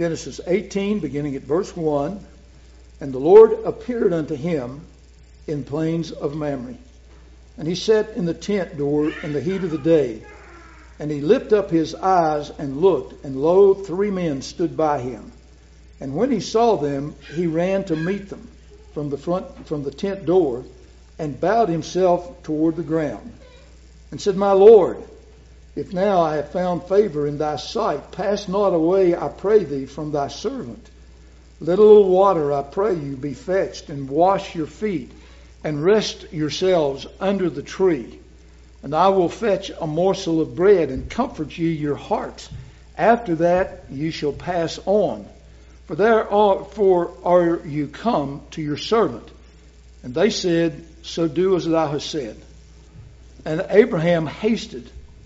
Genesis 18, beginning at verse 1. And the Lord appeared unto him in plains of Mamre. And he sat in the tent door in the heat of the day. And he lifted up his eyes and looked, and lo, 3 men stood by him. And when he saw them, he ran to meet them from the tent door, and bowed himself toward the ground, and said, My Lord, if now I have found favor in thy sight, pass not away, I pray thee, from thy servant. Let a little water, I pray you, be fetched, and wash your feet, and rest yourselves under the tree. And I will fetch a morsel of bread, and comfort ye your hearts. After that ye shall pass on. For therefore are you come to your servant. And they said, So do as thou hast said. And Abraham hasted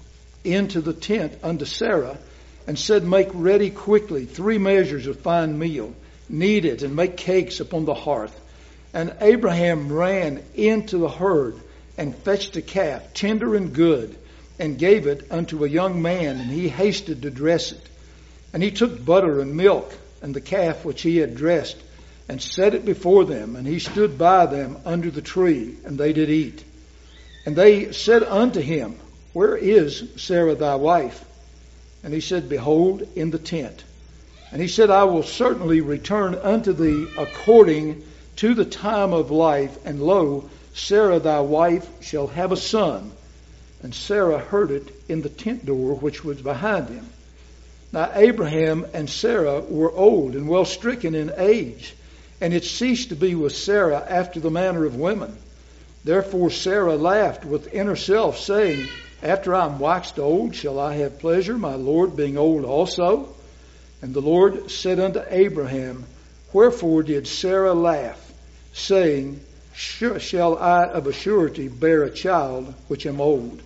into the tent unto Sarah, and said, Make ready quickly 3 measures of fine meal, knead it, and make cakes upon the hearth. And Abraham ran into the herd, and fetched a calf, tender and good, and gave it unto a young man, and he hasted to dress it. And he took butter and milk, and the calf which he had dressed, and set it before them, and he stood by them under the tree, and they did eat. And they said unto him, Where is Sarah thy wife? And he said, Behold, in the tent. And he said, I will certainly return unto thee according to the time of life, and lo, Sarah thy wife shall have a son. And Sarah heard it in the tent door which was behind him. Now Abraham and Sarah were old and well stricken in age, and it ceased to be with Sarah after the manner of women. Therefore Sarah laughed within herself, saying, After I am waxed old, shall I have pleasure, my Lord being old also? And the Lord said unto Abraham, Wherefore did Sarah laugh, saying, Shall I of a surety bear a child which am old?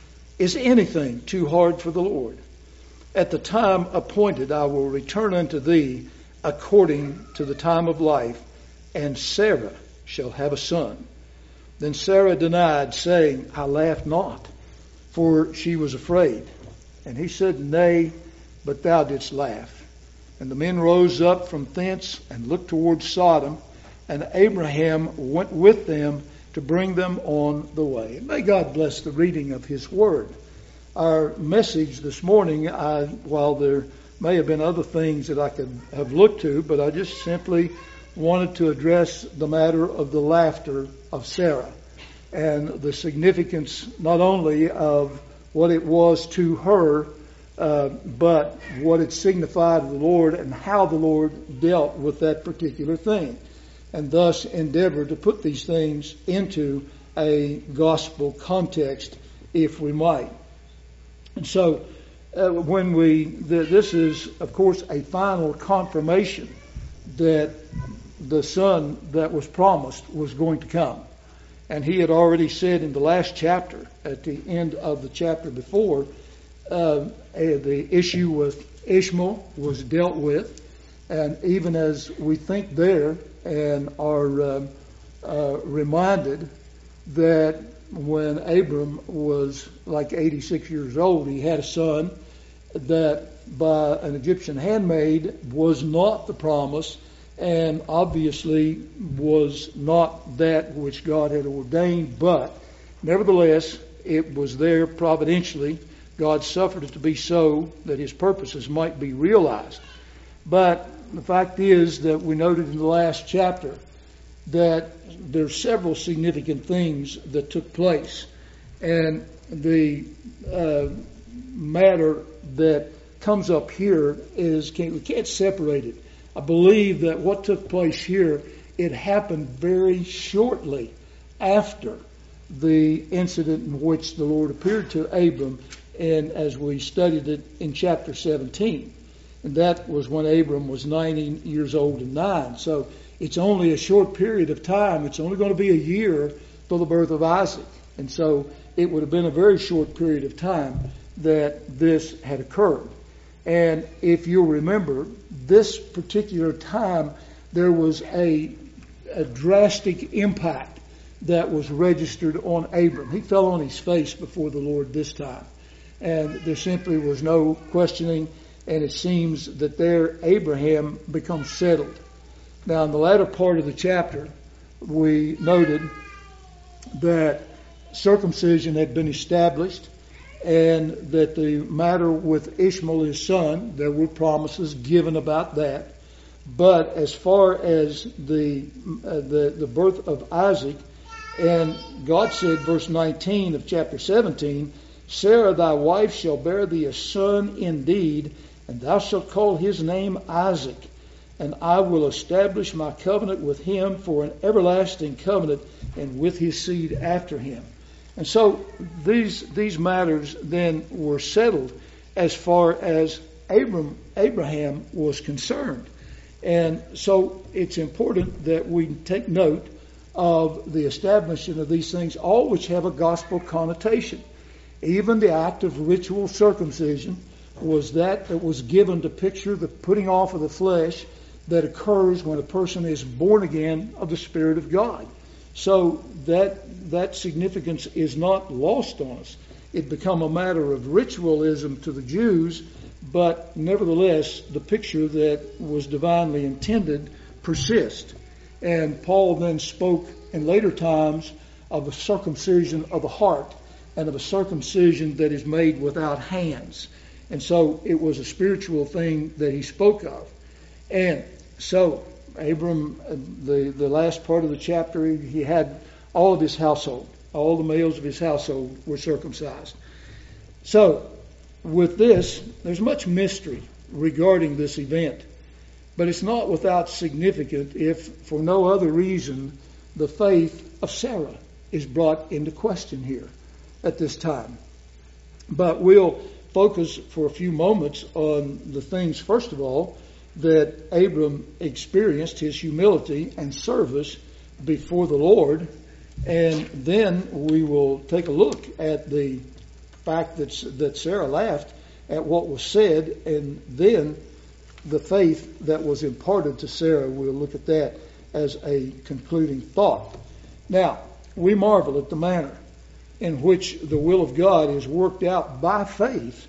Is anything too hard for the Lord? At the time appointed I will return unto thee according to the time of life, and Sarah shall have a son. Then Sarah denied, saying, I laughed not, for she was afraid. And he said, Nay, but thou didst laugh. And the men rose up from thence and looked toward Sodom, and Abraham went with them to bring them on the way. And may God bless the reading of his word. Our message this morning, while there may have been other things that I could have looked to, but I just simply wanted to address the matter of the laughter of Sarah and the significance not only of what it was to her, but what it signified to the Lord and how the Lord dealt with that particular thing, and thus endeavored to put these things into a gospel context, if we might. And so this is, of course, a final confirmation that the son that was promised was going to come. And he had already said in the last chapter, at the end of the chapter before, the issue with Ishmael was dealt with. And even as we think there and are reminded that when Abram was like 86 years old, he had a son that by an Egyptian handmaid was not the promise, and obviously was not that which God had ordained, but nevertheless it was there providentially. God suffered it to be so that his purposes might be realized. But the fact is that we noted in the last chapter that there are several significant things that took place. And the matter that comes up here is we can't separate it. I believe that what took place here, it happened very shortly after the incident in which the Lord appeared to Abram, and as we studied it in chapter 17. And that was when Abram was 90 years old and 9. So it's only a short period of time. It's only going to be a year till the birth of Isaac. And so it would have been a very short period of time that this had occurred. And if you'll remember, this particular time, there was a drastic impact that was registered on Abram. He fell on his face before the Lord this time. And there simply was no questioning. And it seems that there Abraham becomes settled. Now, in the latter part of the chapter, we noted that circumcision had been established, and that the matter with Ishmael, his son, there were promises given about that. But as far as the birth of Isaac, and God said, verse 19 of chapter 17, Sarah thy wife shall bear thee a son indeed, and thou shalt call his name Isaac, and I will establish my covenant with him for an everlasting covenant, and with his seed after him. And so these matters then were settled as far as Abraham was concerned. And so it's important that we take note of the establishment of these things, all which have a gospel connotation. Even the act of ritual circumcision was that was given to picture the putting off of the flesh that occurs when a person is born again of the Spirit of God. So that significance is not lost on us. It become a matter of ritualism to the Jews, but nevertheless the picture that was divinely intended persists. And Paul then spoke in later times of a circumcision of the heart and of a circumcision that is made without hands. And so it was a spiritual thing that he spoke of. And so Abram, the last part of the chapter, he had all of his household, all the males of his household were circumcised. So with this, there's much mystery regarding this event. But it's not without significance if, for no other reason, the faith of Sarah is brought into question here at this time. But we'll focus for a few moments on the things, first of all, that Abram experienced, his humility and service before the Lord. And then we will take a look at the fact that Sarah laughed at what was said, and then the faith that was imparted to Sarah. We'll look at that as a concluding thought. Now, we marvel at the manner in which the will of God is worked out by faith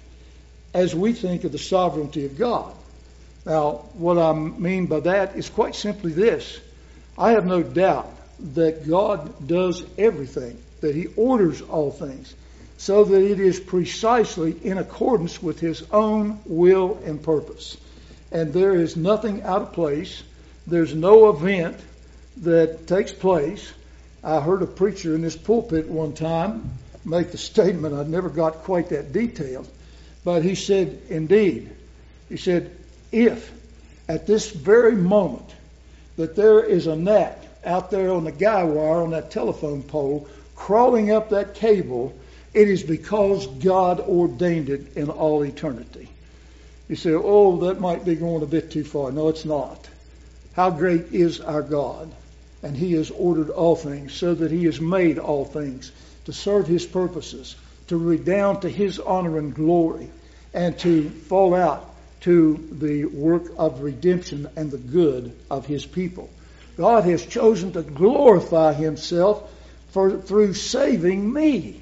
as we think of the sovereignty of God. Now, what I mean by that is quite simply this. I have no doubt that God does everything, that He orders all things, so that it is precisely in accordance with His own will and purpose. And there is nothing out of place. There's no event that takes place. I heard a preacher in this pulpit one time make the statement, I never got quite that detailed, but he said, indeed, he said, if at this very moment that there is a gnat out there on the guy wire on that telephone pole crawling up that cable, it is because God ordained it in all eternity. You say, oh, that might be going a bit too far. No, it's not. How great is our God? And He has ordered all things so that He has made all things to serve His purposes, to redound to His honor and glory, and to fall out to the work of redemption and the good of His people. God has chosen to glorify Himself through saving me.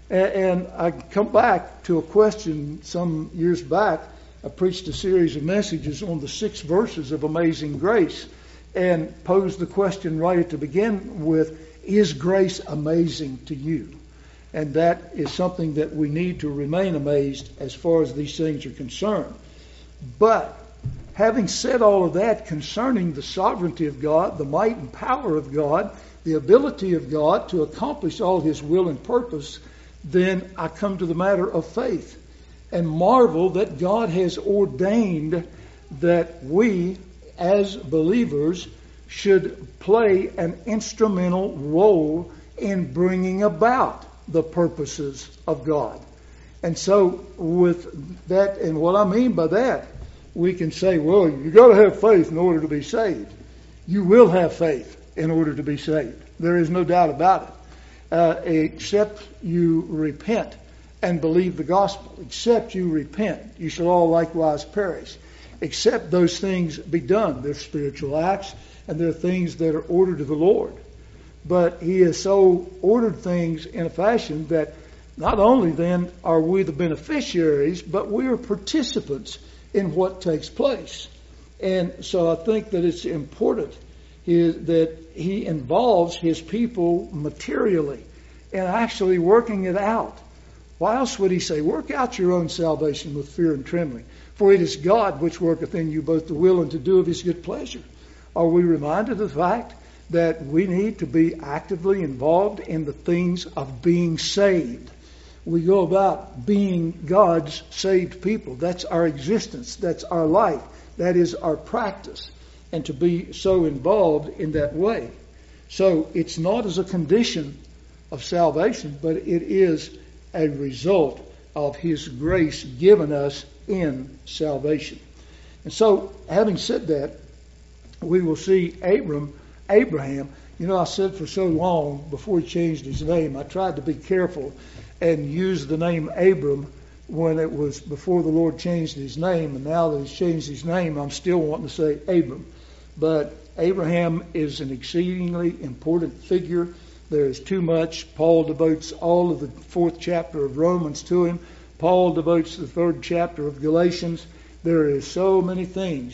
And I come back to a question some years back. I preached a series of messages on the 6 verses of Amazing Grace and posed the question right at the begin with, is grace amazing to you? And that is something that we need to remain amazed as far as these things are concerned. But having said all of that concerning the sovereignty of God, the might and power of God, the ability of God to accomplish all His will and purpose, then I come to the matter of faith and marvel that God has ordained that we as believers should play an instrumental role in bringing about the purposes of God. And so with that, and what I mean by that, we can say, well, you got to have faith in order to be saved. You will have faith in order to be saved. There is no doubt about it. Except you repent and believe the gospel. Except you repent, you shall all likewise perish. Except those things be done. They're spiritual acts, and they're things that are ordered of the Lord. But He has so ordered things in a fashion that not only then are we the beneficiaries, but we are participants in what takes place. And so I think that it's important that he involves his people materially and actually working it out. Why else would he say, work out your own salvation with fear and trembling? For it is God which worketh in you both to will and to do of his good pleasure. Are we reminded of the fact that we need to be actively involved in the things of being saved? We go about being God's saved people. That's our existence. That's our life. That is our practice. And to be so involved in that way. So it's not as a condition of salvation, but it is a result of his grace given us in salvation. And so, having said that, we will see Abraham. You know, I said for so long before he changed his name, I tried to be careful and use the name Abram when it was before the Lord changed his name. And now that he's changed his name, I'm still wanting to say Abram. But Abraham is an exceedingly important figure. There is too much. Paul devotes all of the 4th chapter of Romans to him. Paul devotes the 3rd chapter of Galatians. There is so many things.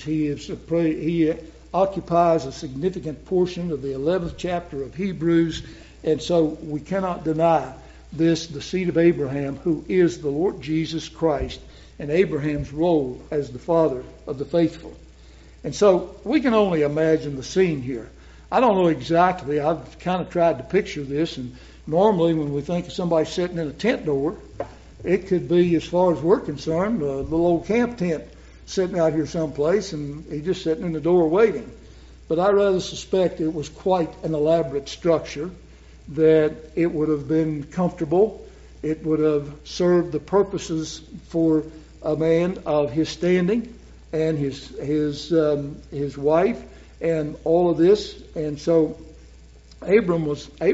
He occupies a significant portion of the 11th chapter of Hebrews. And so we cannot deny this, the seed of Abraham, who is the Lord Jesus Christ, and Abraham's role as the father of the faithful. And so we can only imagine the scene here. I don't know exactly. I've kind of tried to picture this, and normally when we think of somebody sitting in a tent door, it could be, as far as we're concerned, a little old camp tent sitting out here someplace, and he's just sitting in the door waiting. But I rather suspect it was quite an elaborate structure, that it would have been comfortable. It would have served the purposes for a man of his standing and his wife and all of this. And so Abraham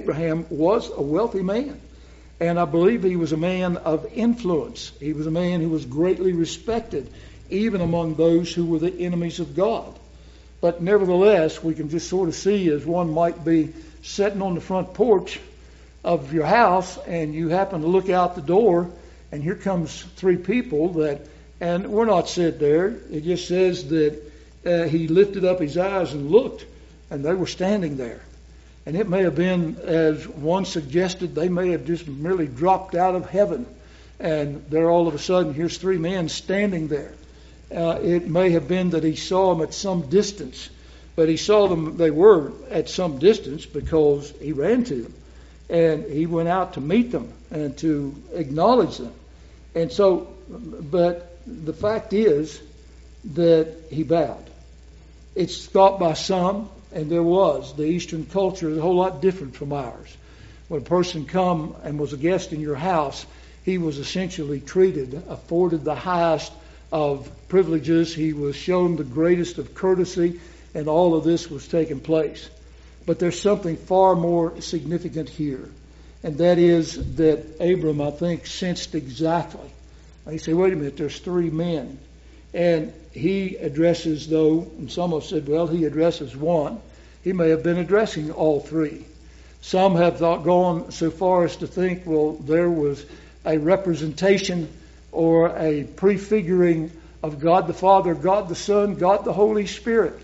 was a wealthy man. And I believe he was a man of influence. He was a man who was greatly respected, even among those who were the enemies of God. But nevertheless, we can just sort of see, as one might be sitting on the front porch of your house, and you happen to look out the door, and here comes 3 people and we're not said there. It just says that he lifted up his eyes and looked, and they were standing there. And it may have been, as one suggested, they may have just merely dropped out of heaven. And there all of a sudden, here's 3 men standing there. It may have been that he saw them at some distance. But he saw them, they were at some distance, because he ran to them. And he went out to meet them and to acknowledge them. And so, but the fact is that he bowed. It's thought by some, and there was, the Eastern culture is a whole lot different from ours. When a person come and was a guest in your house, he was essentially afforded the highest of privileges. He was shown the greatest of courtesy, and all of this was taking place. But there's something far more significant here, and that is that Abram, I think, sensed exactly. He said, wait a minute, there's 3 men. And he addresses, though, and some have said, well, he addresses one. He may have been addressing all 3. Some have gone so far as to think, well, there was a representation or a prefiguring of God the Father, God the Son, God the Holy Spirit.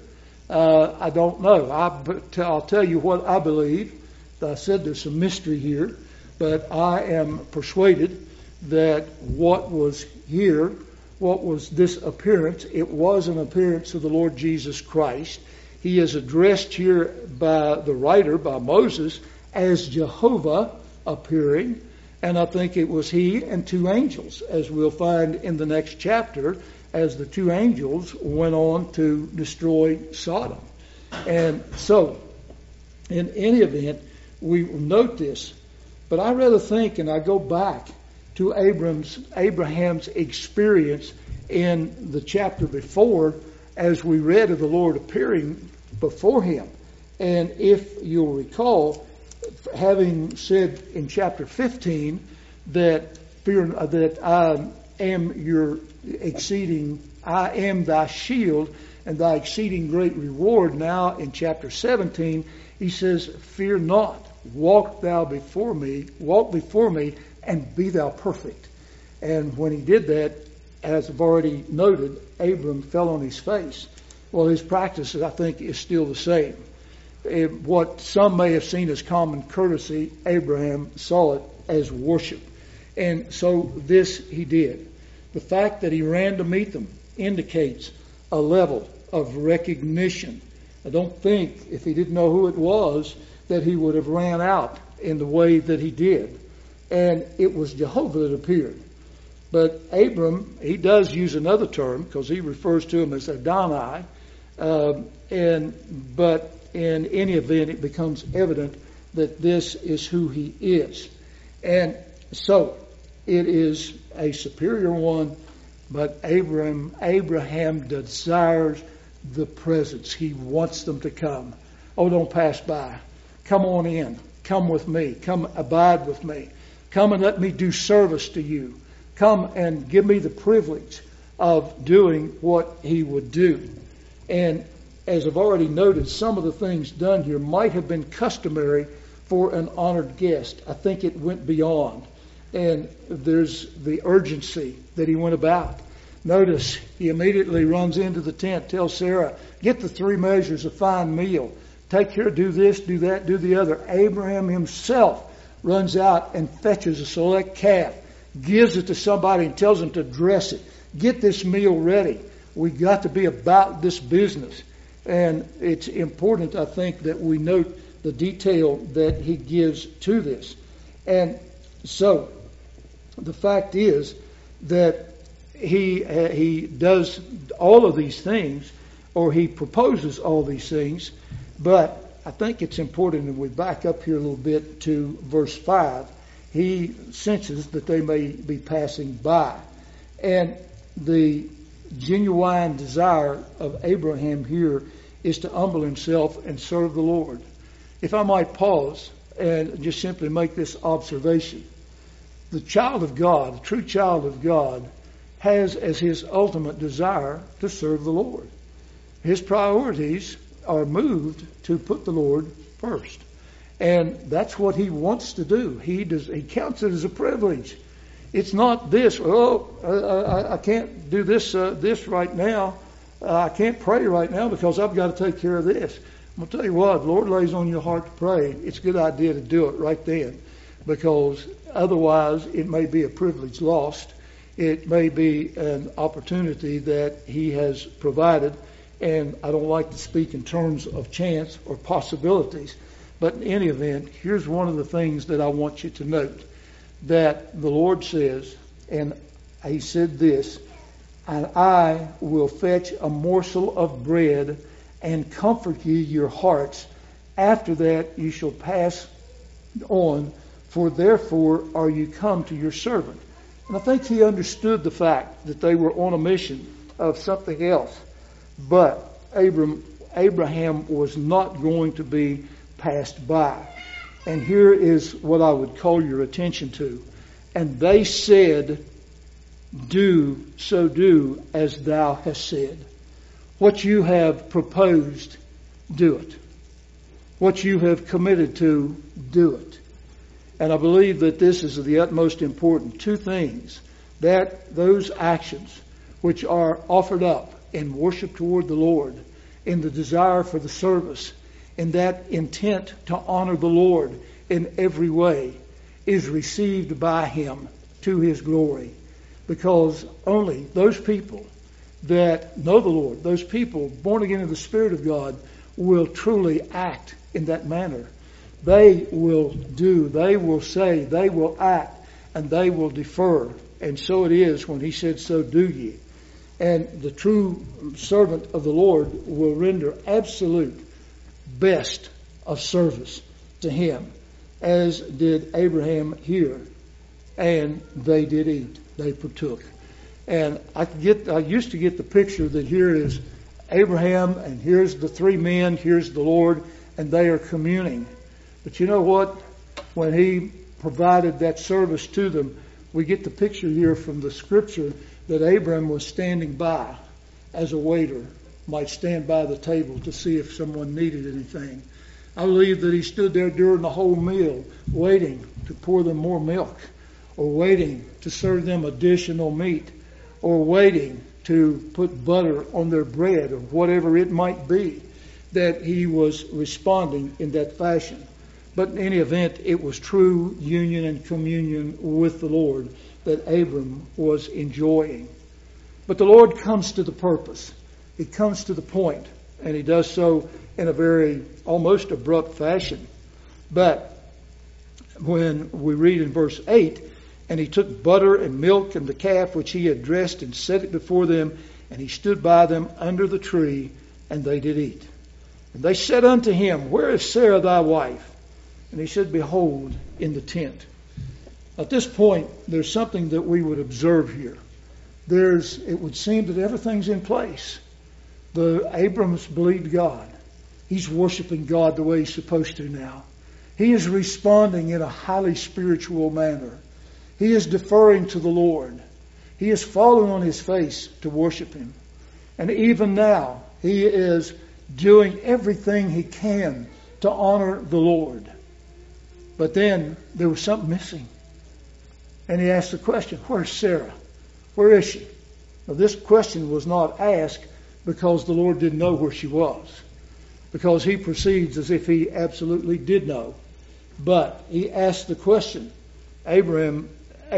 I don't know. I'll tell you what I believe. I said there's some mystery here, but I am persuaded that what was here, what was this appearance, it was an appearance of the Lord Jesus Christ. He is addressed here by the writer, by Moses, as Jehovah appearing, and I think it was he and 2 angels, as we'll find in the next chapter, as the 2 angels went on to destroy Sodom. And so, in any event, we will note this. But I rather think, and I go back to Abraham's experience in the chapter before, as we read of the Lord appearing before him. And if you'll recall, having said in chapter 15 that I am thy shield and thy exceeding great reward. Now in chapter 17, he says, fear not, walk before me, and be thou perfect. And when he did that, as I've already noted, Abram fell on his face. Well, his practice, I think, is still the same. What some may have seen as common courtesy, Abraham saw it as worship. And so this he did. The fact that he ran to meet them indicates a level of recognition. I don't think, if he didn't know who it was, that he would have ran out in the way that he did. And it was Jehovah that appeared. But Abram, he does use another term because he refers to him as Adonai. But in any event, it becomes evident that this is who he is. And so it is a superior one, but Abraham desires the presence. He wants them to come. Oh, don't pass by. Come on in. Come with me. Come abide with me. Come and let me do service to you. Come and give me the privilege of doing what he would do. And as I've already noted, some of the things done here might have been customary for an honored guest. I think it went beyond. And there's the urgency that he went about. Notice he immediately runs into the tent, tells Sarah, get the 3 measures of fine meal. Take care, do this, do that, do the other. Abraham himself runs out and fetches a select calf, gives it to somebody and tells them to dress it. Get this meal ready. We got to be about this business. And it's important, I think, that we note the detail that he gives to this. And so the fact is that he does all of these things, or he proposes all these things, but I think it's important that we back up here a little bit to verse 5. He senses that they may be passing by. And the genuine desire of Abraham here is to humble himself and serve the Lord. If I might pause and just simply make this observation. The child of God, the true child of God, has as his ultimate desire to serve the Lord. His priorities are moved to put the Lord first. And that's what he wants to do. He counts it as a privilege. It's not this, I can't do this right now. I can't pray right now because I've got to take care of this. I'm going to tell you what, the Lord lays on your heart to pray. It's a good idea to do it right then, because otherwise it may be a privilege lost. It may be an opportunity that he has provided, and I don't like to speak in terms of chance or possibilities, but in any event, here's one of the things that I want you to note, that the Lord says, and he said this, and I will fetch a morsel of bread and comfort ye your hearts. After that you shall pass on, for therefore are you come to your servant. And I think he understood the fact that they were on a mission of something else. But Abraham was not going to be passed by. And here is what I would call your attention to. And they said, do as thou hast said. What you have proposed, do it. What you have committed to, do it. And I believe that this is of the utmost important. 2 things. That those actions which are offered up in worship toward the Lord, in the desire for the service, in that intent to honor the Lord in every way, is received by him to his glory. Because only those people that know the Lord, those people born again in the Spirit of God, will truly act in that manner. They will do, they will say, they will act, and they will defer. And so it is when he said, so do ye. And the true servant of the Lord will render absolute best of service to him, as did Abraham here. And they did eat. They partook. And I used to get the picture that here is Abraham, and here's the 3 men, here's the Lord, and they are communing. But you know what? When he provided that service to them, we get the picture here from the scripture that Abraham was standing by as a waiter might stand by the table to see if someone needed anything. I believe that he stood there during the whole meal waiting to pour them more milk, or waiting to serve them additional meat, or waiting to put butter on their bread or whatever it might be, that he was responding in that fashion. But in any event, it was true union and communion with the Lord that Abram was enjoying. But the Lord comes to the purpose. He comes to the point, and he does so in a very almost abrupt fashion. But when we read in verse 8, and he took butter and milk and the calf which he had dressed and set it before them, and he stood by them under the tree, and they did eat. And they said unto him, Where is Sarah thy wife? And he said, Behold, in the tent. At this point, there's something that we would observe here. It would seem that everything's in place. Abram's believed God. He's worshiping God the way he's supposed to now. He is responding in a highly spiritual manner. He is deferring to the Lord. He is falling on his face to worship him. And even now, he is doing everything he can to honor the Lord. But then there was something missing. And he asked the question, Where's Sarah? Where is she? Now, this question was not asked because the Lord didn't know where she was. Because he proceeds as if he absolutely did know. But he asked the question. Abraham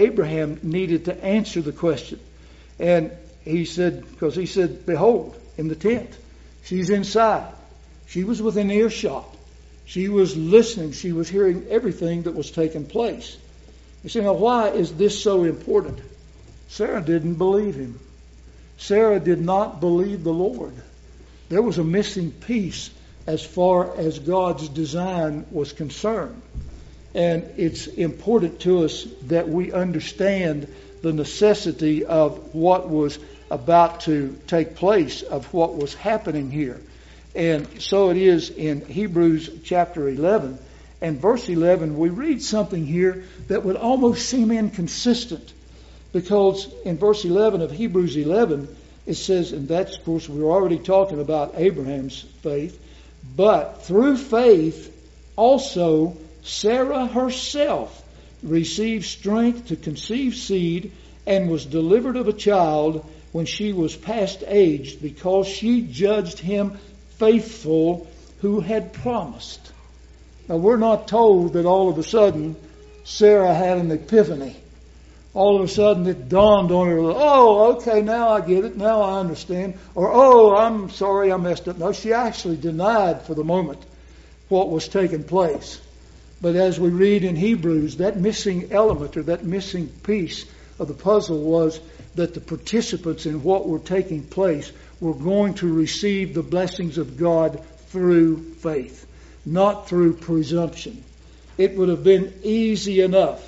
needed to answer the question. And he said, Behold, in the tent. She's inside. She was within earshot. She was listening. She was hearing everything that was taking place. You say, now why is this so important? Sarah didn't believe him. Sarah did not believe the Lord. There was a missing piece as far as God's design was concerned. And it's important to us that we understand the necessity of what was about to take place, of what was happening here. And so it is in Hebrews chapter 11. And verse 11, we read something here that would almost seem inconsistent. Because in verse 11 of Hebrews 11, it says, and that's, of course, we're already talking about Abraham's faith, but through faith also Sarah herself received strength to conceive seed and was delivered of a child when she was past age, because she judged him faithful who had promised. Now, we're not told that all of a sudden Sarah had an epiphany. All of a sudden it dawned on her, oh, okay, now I get it, now I understand. Or, oh, I'm sorry I messed up. No, she actually denied for the moment what was taking place. But as we read in Hebrews, that missing element or that missing piece of the puzzle was that the participants in what were taking place were going to receive the blessings of God through faith, not through presumption. It would have been easy enough.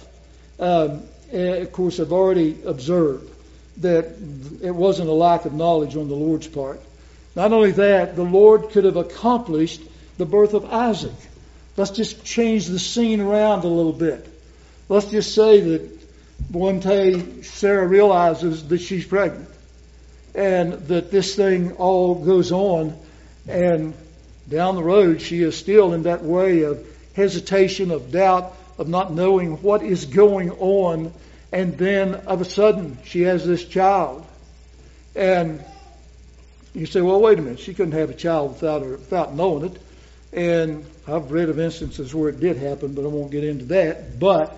Of course, I've already observed that it wasn't a lack of knowledge on the Lord's part. Not only that, the Lord could have accomplished the birth of Isaac. Let's just change the scene around a little bit. Let's just say that one day Sarah realizes that she's pregnant and that this thing all goes on, and down the road she is still in that way of hesitation, of doubt, of not knowing what is going on, and then of a sudden she has this child. And you say, well, wait a minute, she couldn't have a child without knowing it. And I've read of instances where it did happen, but I won't get into that. But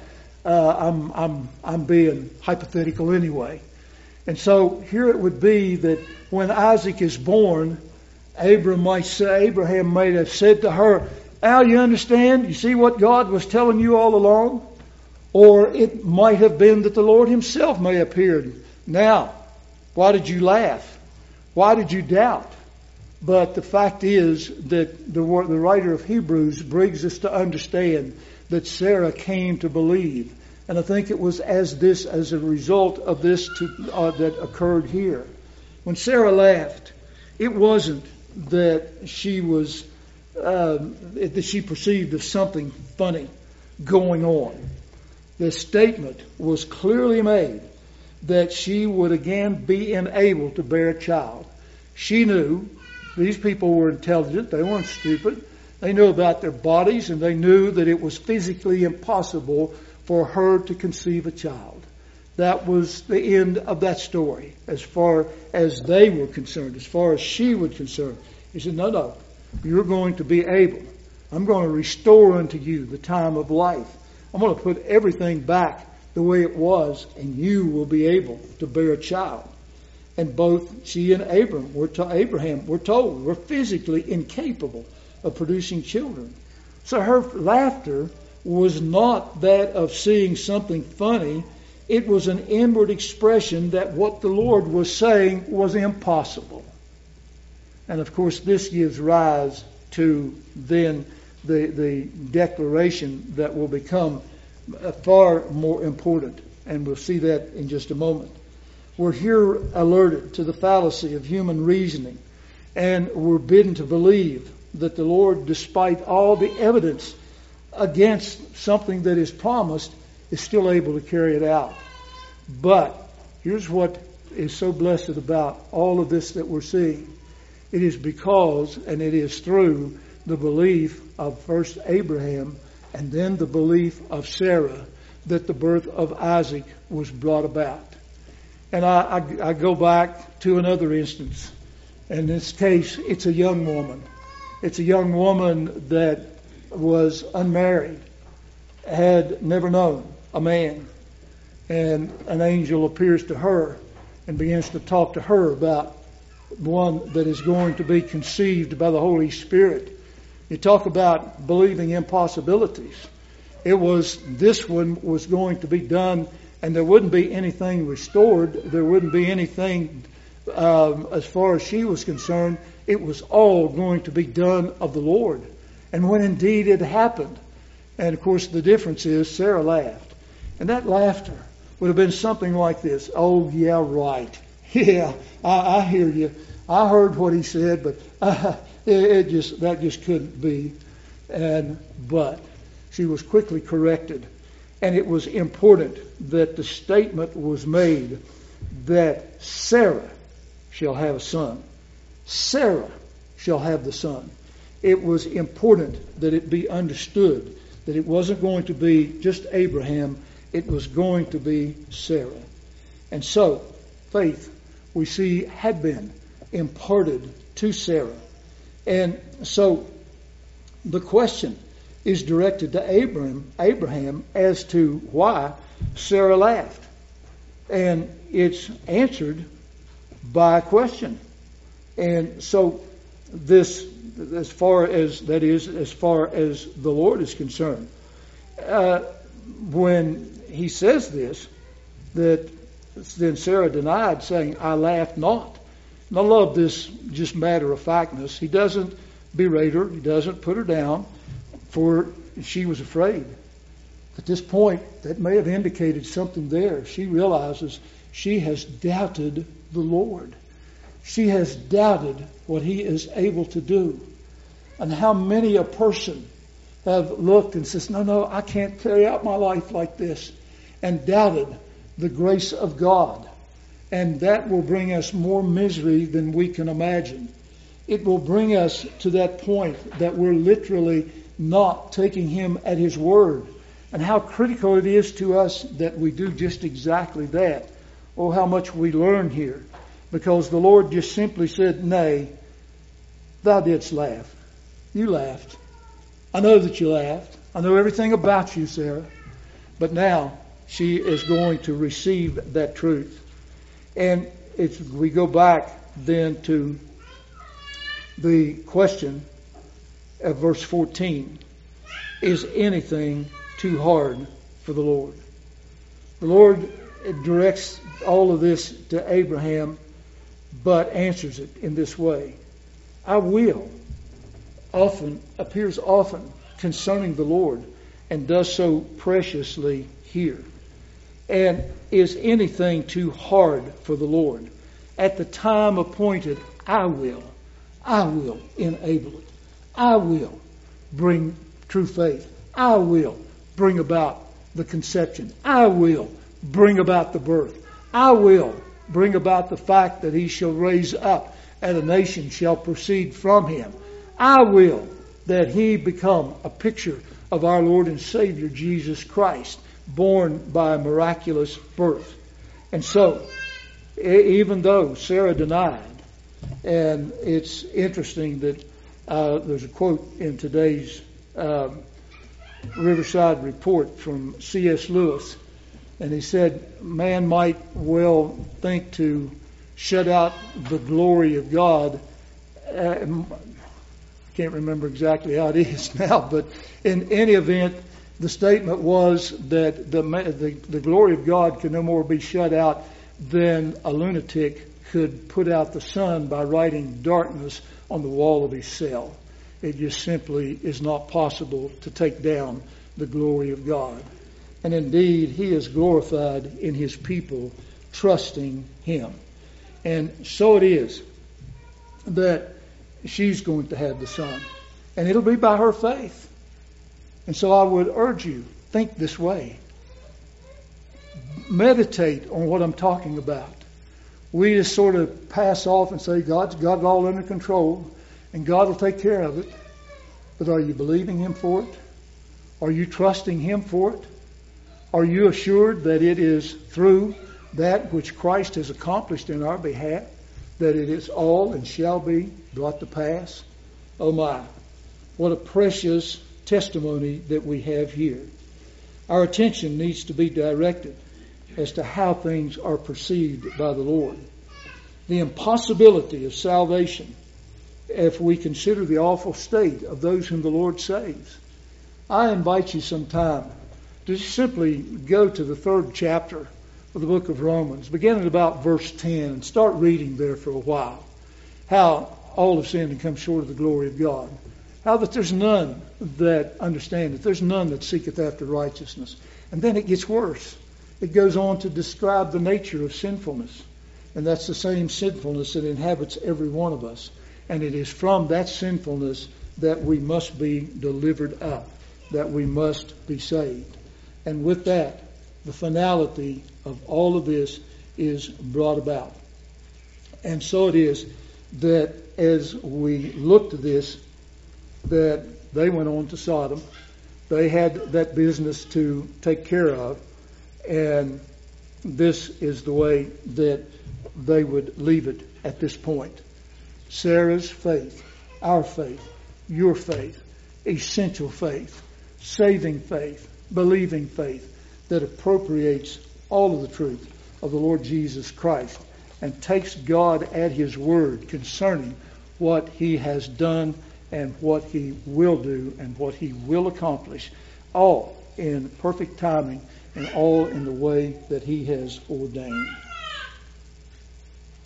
I'm being hypothetical anyway. And so here it would be that when Isaac is born, Abraham might have said to her, Al, you understand? You see what God was telling you all along? Or it might have been that the Lord himself may have appeared. Now, why did you laugh? Why did you doubt? But the fact is that the writer of Hebrews brings us to understand that Sarah came to believe. And I think it was as a result of this that occurred here. When Sarah laughed, it wasn't that she was that she perceived of something funny going on. The statement was clearly made that she would again be enabled to bear a child. She knew these people were intelligent. They weren't stupid. They knew about their bodies, and they knew that it was physically impossible for her to conceive a child. That was the end of that story as far as they were concerned, as far as she was concerned. He said, no, you're going to be able. I'm going to restore unto you the time of life. I'm going to put everything back the way it was, and you will be able to bear a child. And both she and Abraham were told were physically incapable of producing children. So her laughter was not that of seeing something funny. It was an inward expression that what the Lord was saying was impossible. And of course this gives rise to then the declaration that will become far more important. And we'll see that in just a moment. We're here alerted to the fallacy of human reasoning. And we're bidden to believe that the Lord, despite all the evidence against something that is promised, is still able to carry it out. But here's what is so blessed about all of this that we're seeing. It is because, and it is through, the belief of first Abraham and then the belief of Sarah that the birth of Isaac was brought about. And I go back to another instance. In this case, it's a young woman. It's a young woman that was unmarried, had never known a man. And an angel appears to her and begins to talk to her about one that is going to be conceived by the Holy Spirit. You talk about believing impossibilities. This one was going to be done, and there wouldn't be anything restored. There wouldn't be anything as far as she was concerned. It was all going to be done of the Lord. And when indeed it happened, and of course the difference is Sarah laughed. And that laughter would have been something like this. Oh, yeah, right. Yeah, I hear you. I heard what he said, but that just couldn't be. But she was quickly corrected. And it was important that the statement was made that Sarah shall have a son. Sarah shall have the son. It was important that it be understood that it wasn't going to be just Abraham. It was going to be Sarah. And so, faith, we see, had been imparted to Sarah. And so, the question is directed to Abraham as to why Sarah laughed. And it's answered by a question. And so, this, as far as the Lord is concerned, when he says this, that then Sarah denied, saying, I laughed not. And I love this just matter of factness. He doesn't berate her. He doesn't put her down, for she was afraid. At this point, that may have indicated something there. She realizes she has doubted the Lord. She has doubted what he is able to do. And how many a person have looked and says, no, I can't carry out my life like this, and doubted the grace of God. And that will bring us more misery than we can imagine. It will bring us to that point that we're literally not taking him at his word. And how critical it is to us that we do just exactly that. Oh, how much we learn here. Because the Lord just simply said, nay, thou didst laugh. You laughed. I know that you laughed. I know everything about you, Sarah. But now she is going to receive that truth. And if we go back then to the question of verse 14, is anything too hard for the Lord? The Lord directs all of this to Abraham, but answers it in this way. I will appears often concerning the Lord, and does so preciously here. And is anything too hard for the Lord? At the time appointed, I will enable it. I will bring true faith. I will bring about the conception. I will bring about the birth. I will bring about the fact that he shall raise up, and a nation shall proceed from him. I will that he become a picture of our Lord and Savior Jesus Christ, born by a miraculous birth. And so, even though Sarah denied, and it's interesting that there's a quote in today's Riverside Report from C.S. Lewis, and he said, man might well think to shut out the glory of God. Can't remember exactly how it is now, but in any event, the statement was that the glory of God can no more be shut out than a lunatic could put out the sun by writing darkness on the wall of his cell. It just simply is not possible to take down the glory of God. And indeed, He is glorified in His people trusting Him. And so it is that she's going to have the son. And it'll be by her faith. And so I would urge you, think this way. Meditate on what I'm talking about. We just sort of pass off and say, God's got it all under control, and God will take care of it. But are you believing Him for it? Are you trusting Him for it? Are you assured that it is through that which Christ has accomplished in our behalf, that it is all and shall be brought to pass? Oh my, what a precious testimony that we have here. Our attention needs to be directed as to how things are perceived by the Lord. The impossibility of salvation, if we consider the awful state of those whom the Lord saves. I invite you sometime to simply go to the 3rd chapter of the book of Romans, begin at about verse 10, and start reading there for a while. How all have sinned and come short of the glory of God. How that there's none that understandeth, there's none that seeketh after righteousness. And then it gets worse. It goes on to describe the nature of sinfulness. And that's the same sinfulness that inhabits every one of us. And it is from that sinfulness that we must be delivered up, that we must be saved. And with that, the finality of all of this is brought about. And so it is that as we look to this, that they went on to Sodom. They had that business to take care of. And this is the way that they would leave it at this point. Sarah's faith, our faith, your faith, essential faith, saving faith, believing faith that appropriates all of the truth of the Lord Jesus Christ and takes God at His word concerning what He has done and what He will do and what He will accomplish, all in perfect timing and all in the way that He has ordained.